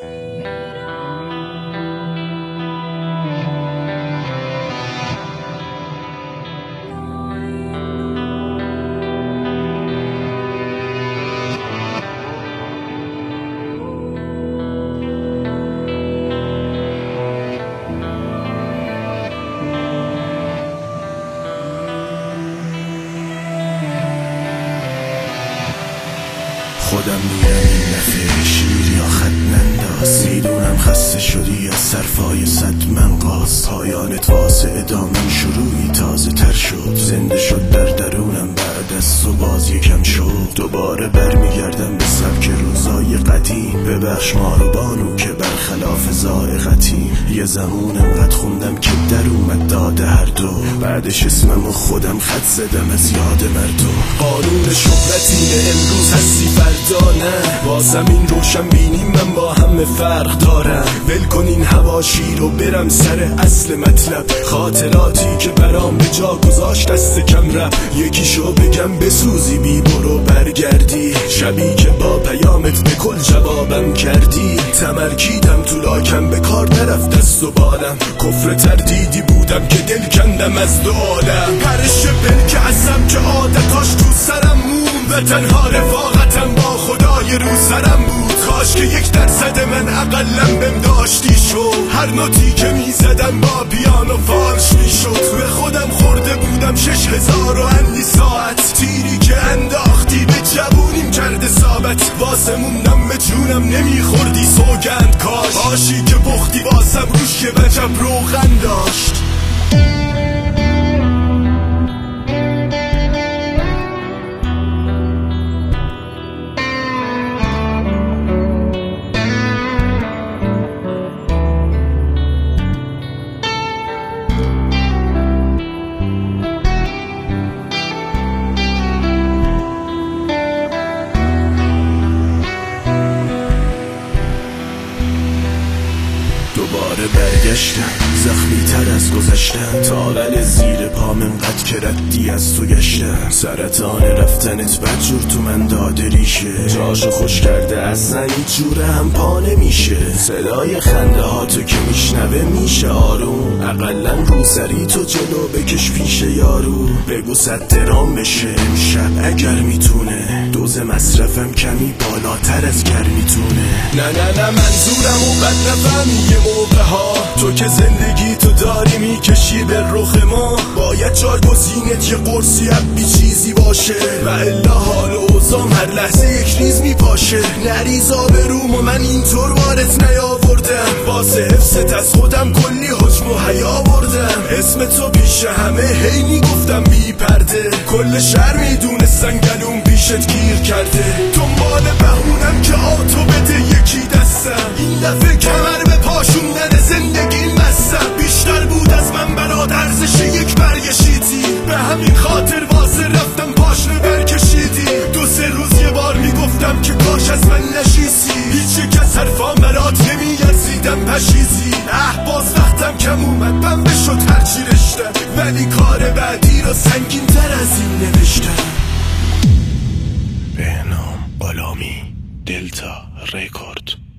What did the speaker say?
خودم میرم این نفه شیر یا خط ننداز. میدونم خسته شدی از صرفای صد منقاص. پایانت واسه ادامم شروعی تازه تر شد. زنده شد در درونم بعد از تو باز یکم شد. دوباره برمیگردم به سبک روزای قدیم. ببخش ما رو بانو که برخلاف ذائقتیم. یه زمان انقدر خوندم که در اومد داده هر دو. بعدش اسمم و خودم خط زدم از یاد مردم. قانون شهرتینه امروز هستی فردا نه. واسم این روشن بینیم من با همه فرق دارم. ول کن این حواشی رو برم سر اصل مطلب. خاطراتی که برام به جا گذاشت دست کم رفت. یکیشو بگم بسوزی بی برو برگردی. شبی که با پیامت به کل جوابم کردی. تمرکیدم تو لاکم به کار نرفت دست و بالم. کفر تردیدی بودم که دل کندم از دو عالم. پرش بلک ازم که عادتاش تو سرم موند. و تنها رفاقتم با خدای رو سرم بود. کاش که 1% من اقلم بهم داشتی شو. هر نوتی که میزدم با پیانو فالش میشد. به خودم خورده بودم 6000 و اندی ساعت. تیری که انداختی به جوونیم کرده ثابت. واسه موندم به جونم نمیخوردی سوگند کاش. آشی که پختی واسم روش یه وجب روغن داشت. دوباره برگشتم زخمی تر از گذشتم. تاول زیر پام انقدر که ردی از تو گشتم. سرطان رفتنت بدجور تو من داده ریشه. جاشو خوش کرده اصلا هیچ جوره هم پا نمیشه. صدای خنده ها تو که میشنوه میشه آروم. اقلا رو سری تو جلو بکش پیش یارو. بگو 100 درام بشه امشب اگر میتونه. دوز مصرفم کمی بالاتر از گرمیتونه. نه منظورم و بد نفهمی یه موقع ها. تو که زندگی تو داری میکشی به رخ ما. باید جایگزینت یه قرصی بی چیزی باشه. و الا حال و اوضاع هر لحظه یک ریز میپاشه. نریزا به روم و من اینطور وارد نیاوردم. واسه حفظت از خودم کلی حجم و حیا بردم. اسم تو پیش همه هی میگفتم بی پرده. کل شهر میدونستن گلوم پیشت گیر کرده. دنبال بهونم که آتو بده یکی دستم. این دفعه کمر به پاشوندن زندگی مستم. بیشتر بود از من برات ارزش یک برگ شیتی. به همین خاطر واسه رفتم پاشنه برکشیدی. 2-3 روز یه بار میگفتم که کاش از من نشیسی. هیچ یک از حرفا مرات نمیارزیدم پشیزی. باز وقتم کم اومد بم بشد هرچی رشتم. ولی کار بعدی رو سنگین تر از این نوشتم. بهنام غلامی، دلتا رکورد.